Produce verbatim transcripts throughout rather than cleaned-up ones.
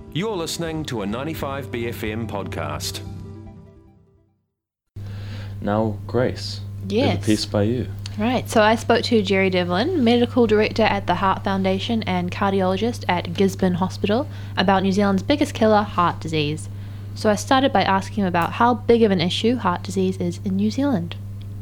You're listening to a ninety-five B F M podcast. Now, Grace, we Yes. have a piece by you. Right, so I spoke to Jerry Devlin, Medical Director at the Heart Foundation and cardiologist at Gisborne Hospital, about New Zealand's biggest killer, heart disease. So I started by asking him about how big of an issue heart disease is in New Zealand.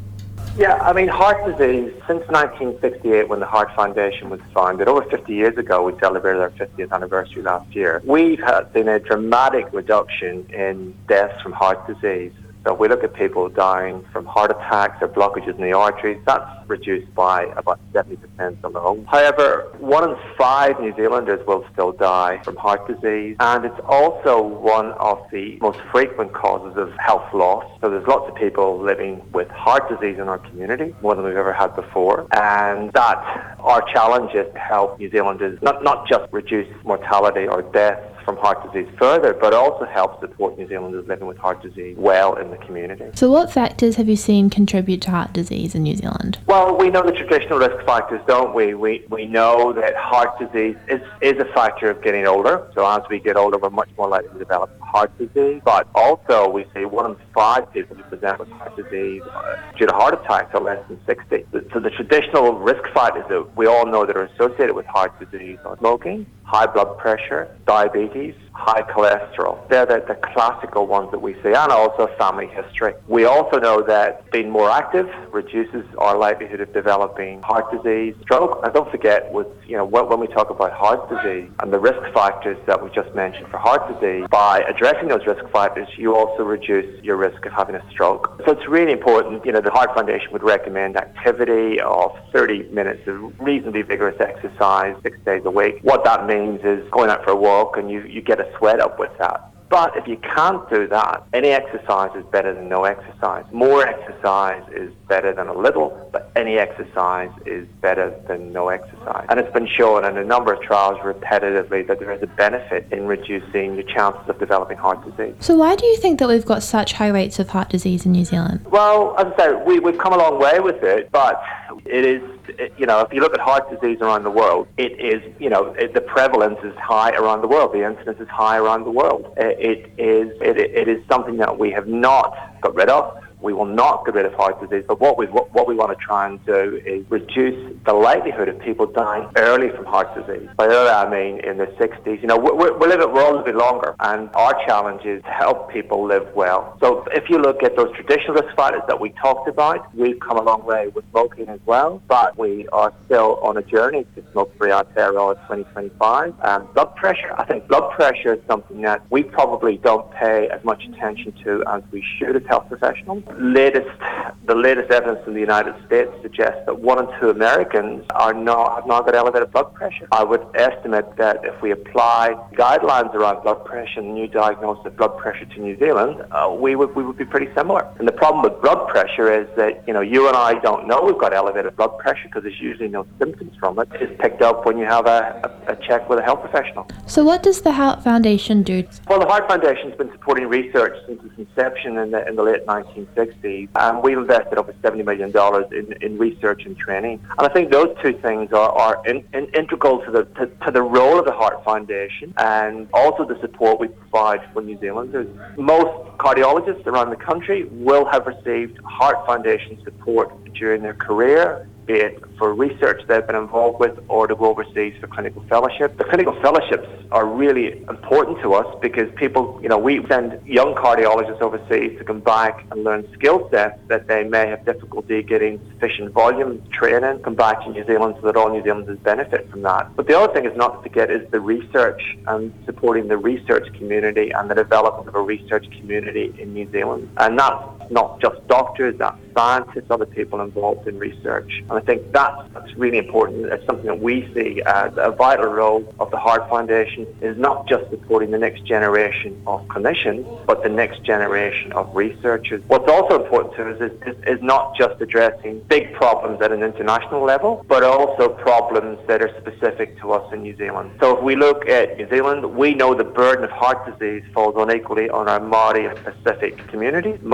Yeah, I mean, heart disease, since nineteen sixty-eight, when the Heart Foundation was founded, over fifty years ago, we celebrated our fiftieth anniversary last year, we've had seen a dramatic reduction in deaths from heart disease. So if we look at people dying from heart attacks or blockages in the arteries, that's reduced by about seventy percent alone. However, one in five New Zealanders will still die from heart disease, and it's also one of the most frequent causes of health loss. So there's lots of people living with heart disease in our community, more than we've ever had before, and that our challenge is to help New Zealanders not, not just reduce mortality or deaths from heart disease further, but also help support New Zealanders living with heart disease well in the community. So what factors have you seen contribute to heart disease in New Zealand? Well, we know the traditional risk factors, don't we? We we know that heart disease is, is a factor of getting older. So as we get older, we're much more likely to develop heart disease. But also we see one in five people who present with heart disease uh, due to heart attacks are less than sixty. So the traditional risk factors that we all know that are associated with heart disease are smoking, high blood pressure, diabetes, high cholesterol. They're the, the classical ones that we see, and also family history. We also know that being more active reduces our likelihood of developing heart disease, stroke. And don't forget, with you know when we talk about heart disease and the risk factors that we just mentioned for heart disease, by addressing those risk factors, you also reduce your risk of having a stroke. So it's really important. You know, the Heart Foundation would recommend activity of thirty minutes of reasonably vigorous exercise six days a week. What that means is going out for a walk and you, you get a sweat up with that. But if you can't do that, any exercise is better than no exercise. More exercise is better than a little, but any exercise is better than no exercise. And it's been shown in a number of trials repetitively that there is a benefit in reducing the chances of developing heart disease. So why do you think that we've got such high rates of heart disease in New Zealand? Well, as I said, we, we've come a long way with it, but it is, you know, if you look at heart disease around the world, it is, you know, it, the prevalence is high around the world. The incidence is high around the world. It is, it, it is something that we have not got rid of. We will not get rid of heart disease, but what we what, what we want to try and do is reduce the likelihood of people dying early from heart disease. By early, I mean in their sixties. You know, we're, we're, living, we're all living longer, and our challenge is to help people live well. So if you look at those traditional risk factors that we talked about, we've come a long way with smoking as well, but we are still on a journey to smoke-free Aotearoa twenty twenty-five. Um, blood pressure, I think blood pressure is something that we probably don't pay as much attention to as we should as health professionals. Latest, the latest evidence in the United States suggests that one in two Americans are not have not got elevated blood pressure. I would estimate that if we apply guidelines around blood pressure and new diagnosis of blood pressure to New Zealand, uh, we would we would be pretty similar. And the problem with blood pressure is that you know you and I don't know we've got elevated blood pressure because there's usually no symptoms from it. It's picked up when you have a, a, a check with a health professional. So what does the Heart Foundation do? Well, the Heart Foundation's been supporting research since its inception in the in the late nineteen sixties. And we've invested over seventy million dollars in, in research and training. And I think those two things are, are in, in, integral to the to, to the role of the Heart Foundation and also the support we provide for New Zealanders. Most cardiologists around the country will have received Heart Foundation support during their career, be it for research they've been involved with or to go overseas for clinical fellowship. The clinical fellowships are really important to us because people, you know, we send young cardiologists overseas to come back and learn skill sets that they may have difficulty getting sufficient volume training, come back to New Zealand so that all New Zealanders benefit from that. But the other thing is not to forget is the research and supporting the research community and the development of a research community in New Zealand. And that's not just doctors, that's scientists, other people involved in research. And I think that's, that's really important. It's something that we see as a vital role of the Heart Foundation is not just supporting the next generation of clinicians, but the next generation of researchers. What's also important to us is, is, is not just addressing big problems at an international level, but also problems that are specific to us in New Zealand. So if we look at New Zealand, we know the burden of heart disease falls unequally on our Māori and Pacific communities. Māori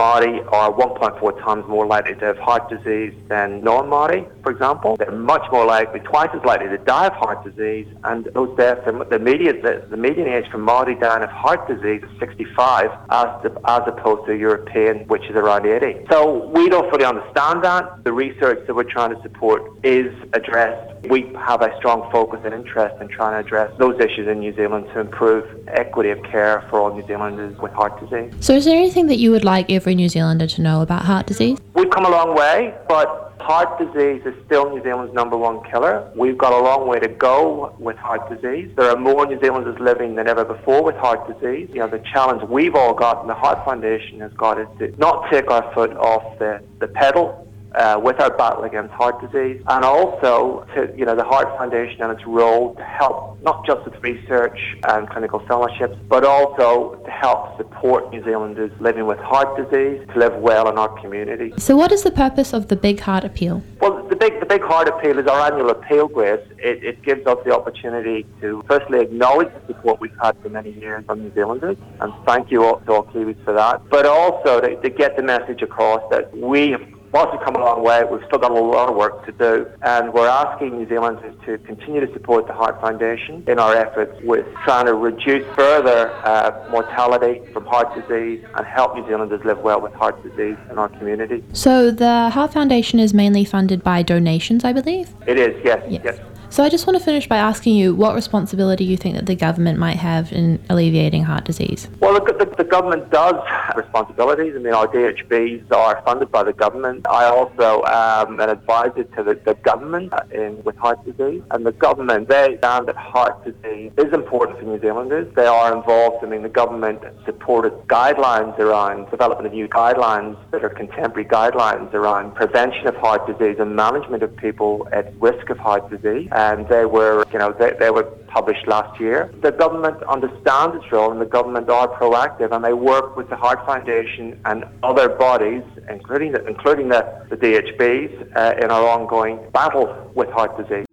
Māori are one point four times more likely to have heart disease than non-Māori, for example. They're much more likely, twice as likely to die of heart disease, and those deaths, the median, the, the median age for Māori dying of heart disease is sixty-five, as, the, as opposed to European, which is around eighty. So we don't fully understand that. The research that we're trying to support is addressed. We have a strong focus and interest in trying to address those issues in New Zealand to improve equity of care for all New Zealanders with heart disease. So is there anything that you would like every New Zealander to know about heart disease? We've come a long way, but heart disease is still New Zealand's number one killer. We've got a long way to go with heart disease. There are more New Zealanders living than ever before with heart disease. You know, the challenge we've all got, and the Heart Foundation has got, is to not take our foot off the, the pedal Uh, with our battle against heart disease, and also to, you know, the Heart Foundation and its role to help not just with research and clinical fellowships, but also to help support New Zealanders living with heart disease to live well in our community. So what is the purpose of the Big Heart Appeal? Well, the big the big heart appeal is our annual appeal, Grace. It, it gives us the opportunity to firstly acknowledge the support we've had for many years from New Zealanders, and thank you all to all Kiwis for that, but also to, to get the message across that we have, whilst we've come a long way, we've still got a lot of work to do, and we're asking New Zealanders to continue to support the Heart Foundation in our efforts with trying to reduce further uh, mortality from heart disease and help New Zealanders live well with heart disease in our community. So the Heart Foundation is mainly funded by donations, I believe? It is, yes, yes. yes. So I just want to finish by asking you what responsibility you think that the government might have in alleviating heart disease. Well, the, the, the government does have responsibilities. I mean, our D H Bs are funded by the government. I also am an advisor to the, the government in, with heart disease. And the government, they understand that heart disease is important for New Zealanders. They are involved. I mean, the government supported guidelines around development of new guidelines that are contemporary guidelines around prevention of heart disease and management of people at risk of heart disease. And they were, you know, they, they were published last year. The government understands its role, and the government are proactive, and they work with the Heart Foundation and other bodies, including the, including the, the D H Bs, uh, in our ongoing battle with heart disease.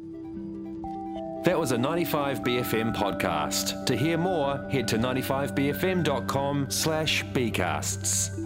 That was a ninety-five B F M podcast. To hear more, head to ninety-five B F M dot com slash B casts.